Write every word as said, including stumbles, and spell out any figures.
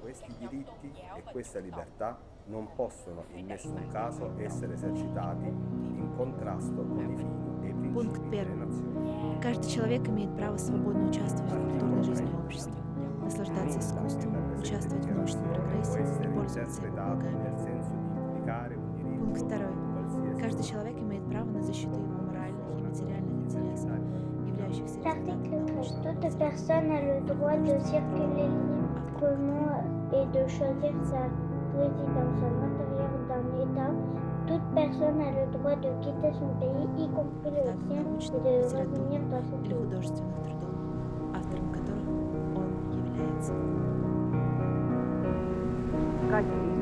Questi diritti e questa libertà non possono in nessun caso essere esercitati in contrasto con i fini e i Пункт principi delle первый. nazioni. Каждый человек имеет право свободно участвовать в культурной жизни общества, наслаждаться искусством, участвовать в научном прогрессе и пользоваться его благами. Nel senso di implicare un diritto Пункт второй. qualsiasi Каждый человек имеет право на защиту его моральных и материальных интересов, являющихся L'article результатом treize. научного Toute познания. personne a le droit de circuler librement et de choisir sa résidence à l'intérieur d'un État. Toute personne a le droit de quitter son pays, y compris le Так, sien, et научных, de revenir литературных dans son или pays. художественных трудов, автором которых он является. Какие